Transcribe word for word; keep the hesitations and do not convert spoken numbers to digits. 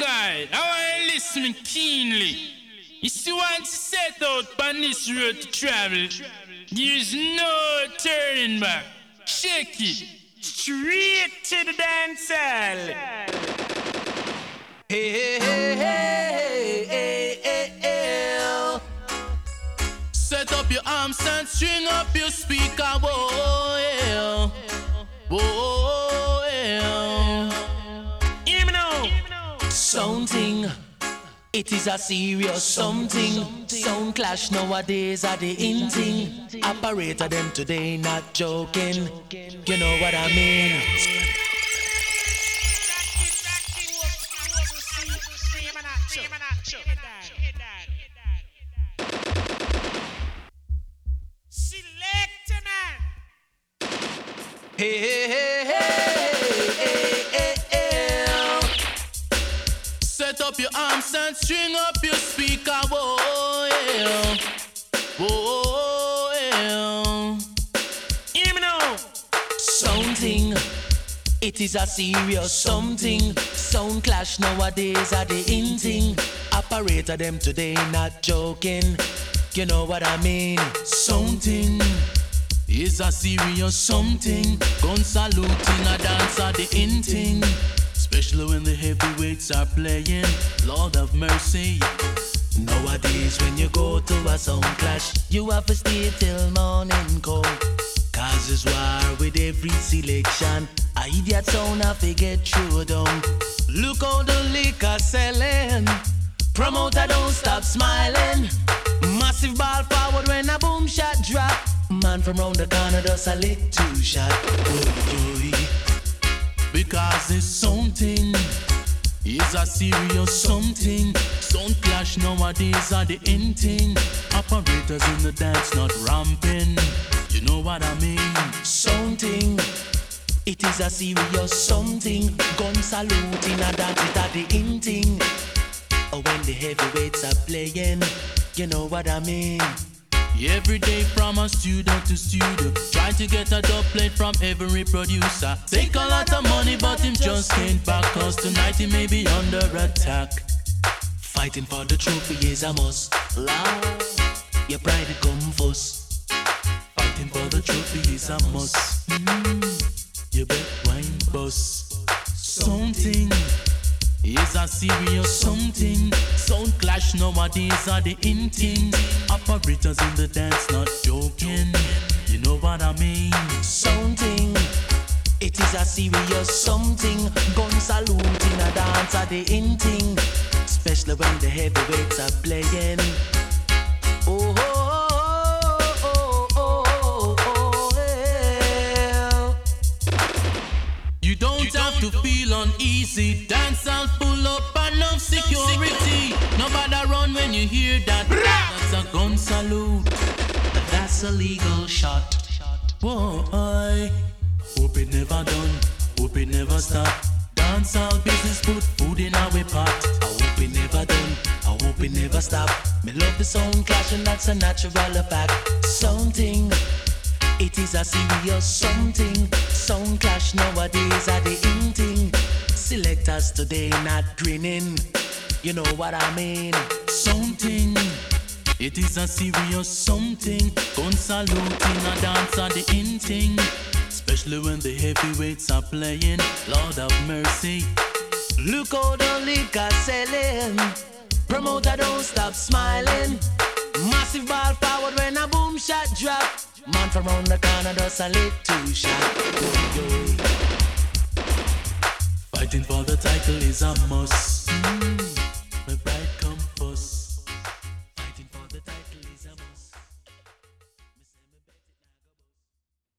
guy, I want you listening keenly. You see, once you set out on this road to travel, there's no turning back. Shake it straight to the dance hall. Hey, hey, hey, hey, hey, hey, hey. Set up your arms and string up your speaker. Whoa, yeah. Whoa, yeah. Hear me now. Something. It is a serious something. Sound clash nowadays are the in thing. Operator them today not joking. You know what I mean? Hey, hey, hey, hey, hey, hey, hey. Set up your arms and string up your speaker. Whoa, yeah. Whoa, yeah. Hear me now. Something. It is a serious something. Sound clash nowadays are the in thing. Operator them today not joking. You know what I mean? Something. It's a serious something. Gun saluting a dance are the in thing. Especially when the heavyweights are playing. Lord of mercy. Nowadays when you go to a sound clash, you have to stay till morning come. Cause it's war with every selection. I idiot sound have to get through them. Look how the liquor selling. Promoter don't stop smiling. Massive ball forward when a boom shot drop. Man from round the corner does a lick two shot. Oy, oy. Because it's something. It's a serious something. Sound clash nowadays are the in thing. Operators in the dance not ramping. You know what I mean? Something. It is a serious something. Gun saluting a dance it at the in thing. Or when the heavyweights are playing. You know what I mean? Every day from a studio to studio, try to get a dub plate from every producer. Take a lot of money but him just can't back, cause tonight he may be under attack. Fighting for the trophy is a must. Loud, your pride it come first. Fighting for the trophy is a must. mm, You bet wine bust. Something is a serious something. Sound clash nowadays are the in thing. Operators in the dance not joking. You know what I mean? Something. It is a serious something. Gun saluting a dance are the in thing. Especially when the heavyweights are playing. Oh, oh, oh, oh, oh, oh, yeah. You don't you have don't to feel uneasy. Dance and pull up enough security. Nobody run when you hear that. That's a gun salute. That's a legal shot. Whoa, I hope it never done. Hope it never stop. Dance all business, put food in our pot. I hope it never done. I hope it never stop. Me love the sound clash and that's a natural fact. Something. It is a serious something. Sound clash nowadays are the in thing. Selectors today not grinning. You know what I mean? Something. It is a serious something. Gun saluting a dance are the in thing. Especially when the heavyweights are playing. Lord of mercy. Look how the liquor selling. Promoter don't stop smiling. Massive ball forward when a boom shot drop. Man from round the corner does a lick two shot. Yo, yo. Fighting for the title is a must. mm.